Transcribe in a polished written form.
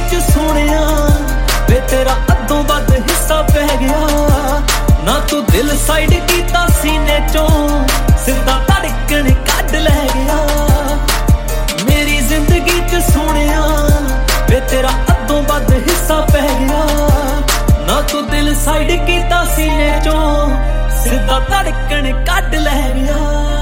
ਚ ਸੋਹਣਿਆ ਵੇ ਤੇਰਾ ਅੱਧੋਂ ਵੱਧ ਹਿੱਸਾ ਪੈ ਗਿਆ ਨਾ ਤੂੰ ਦਿਲ ਸਾਈਡ ਕੀਤਾ ਸੀਨੇ ਚੋਂ ਸਿੱਧਾ ਧੜਕਣ ਕੱਢ ਲੈ ਗਿਆ ਮੇਰੀ ਜ਼ਿੰਦਗੀ ਚ ਸੋਹਣਿਆ ਵੇ ਤੇਰਾ ਅੱਧੋਂ ਵੱਧ ਹਿੱਸਾ ਪੈ ਗਿਆ ਨਾ ਤੂੰ ਦਿਲ ਸਾਈਡ ਕੀਤਾ ਸੀਨੇ ਚੋਂ ਸਿੱਧਾ ਧੜਕਣ ਕੱਢ ਲੈ ਗਿਆ